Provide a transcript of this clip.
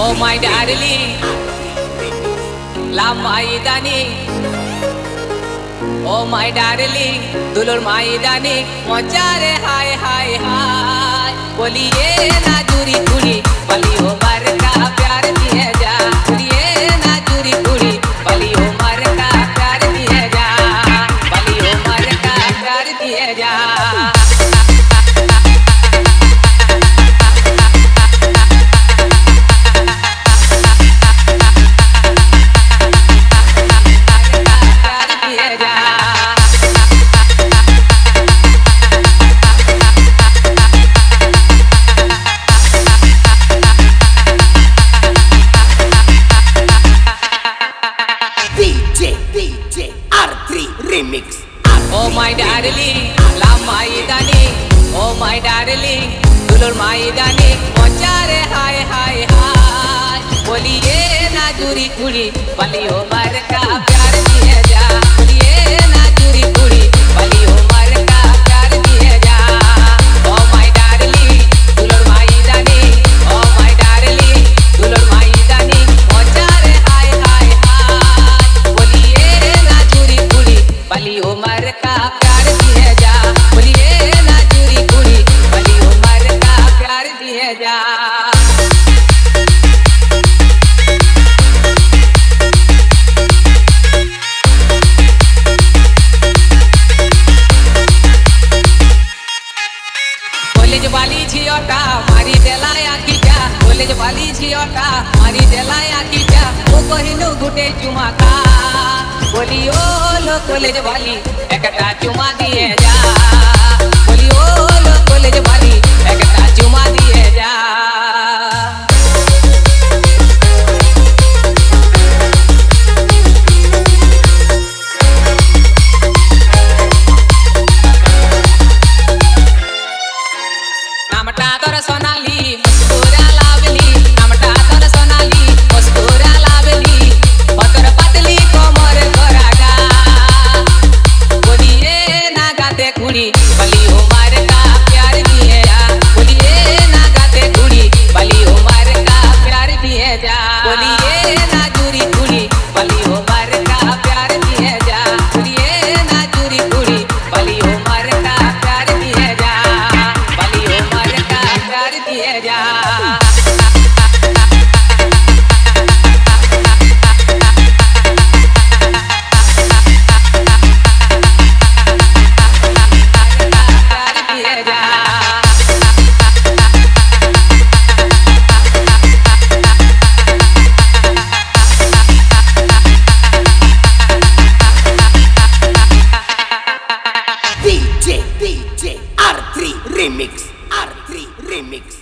Oh my darling, love my darling. Oh my darling, dulur my darling. मोचारे हाय हाय हाय. बोलिए ना जुरी कुड़ी, बली उमर का प्यार दिए जा. बोलिए ना जुरी कुड़ी, बली उमर का प्यार दिए जा. बली उमर का प्यार दिए जा. Remix. Oh my darling, love my darling. Oh my darling, dulur my darling. मोचारे हाय हाय हाय. बोलिए ना जुरी कुड़ी, बली उमर का प्यार दिए जा. बोलिए ना जुरी कुड़ी, बली उमर का प्यार दिए जा. Oh my darling, dulur my darling. Oh my darling, dulur my darling. मोचारे हाय हाय हाय. बोलिए ना जुरी कुड़ी, बली उमर का प्यार दिए जा. बोलिए ना जुरी कुड़ी, बली उमर का प्यार दिए जा. कॉलेज वाली झियोटा मारी देलाया कीटा. कॉलेज वाली झियोटा मारी देलाया कीटा. ओ कहिनो गुटे चुमा का. बोली ओ लो कॉलेज वाली एकटा चुमा दिए जा. बोली ओ लो कॉलेज वाली एकटा चुमा दिए जा. नामटा तोर सोनाली मुस्कुरा लावली. नामटा तोर सोनाली मुस्कुरा लावली. तोर पतली कोमर गोरागा. बोलिए ना गाते कुड़ी, बली उमर का प्यार दिए जा. बोलिए ना गाते कुड़ी, बली उमर का प्यार दिए जा. बोलिए ना जुरी कुड़ी, बली उमर का प्यार दिए जा. बोलिए ना जुरी कुड़ी, बली उमर का प्यार दिए जा. बली उमर का प्यार दिए जा. DJ R3 Remix. R3 Remix.